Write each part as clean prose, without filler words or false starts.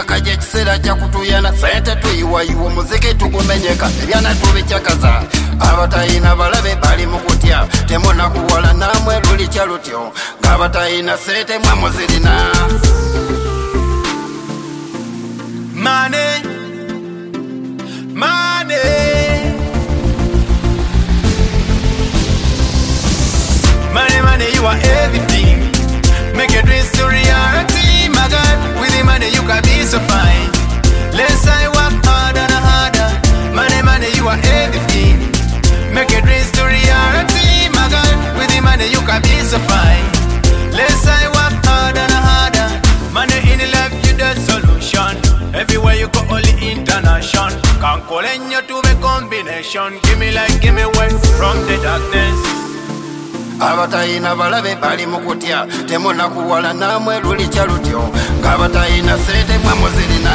myaka gy'ekiseera kya kutuyana sente tuyiwayiwa omuziki tugumenyeka ebyana tubikyakaza abatayina balabe bali mu kutya temunakuwala namwe lulikya lutyo ng'abatayina sente mwe muzirina. Money, money. Money, money, you are everything. Make your dreams to reality, my God. With the money, you can be so fine. Let's I work harder and harder. Money, money, you are everything. Make your dreams to reality, my God. With the money, you can be so fine. Let's I work harder and harder. Money in life, you the solution. Everywhere you go, only international. Can't call in you to the combination. Give me light, give me way from the darkness. Abatayina balabe bali mu kutya temunakuwala namwe lulikya lutyo ng'abatayina sente mwe muzirina.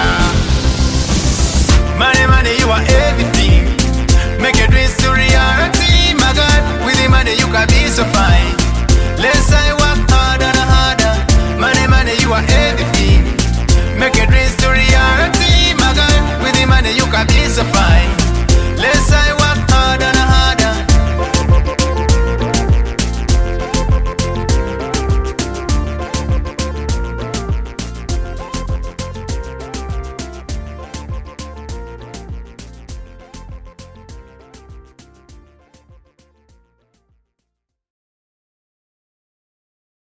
Money, money, you are everything. Make your dreams to reality, my God. With the money, you can be so fine. Let's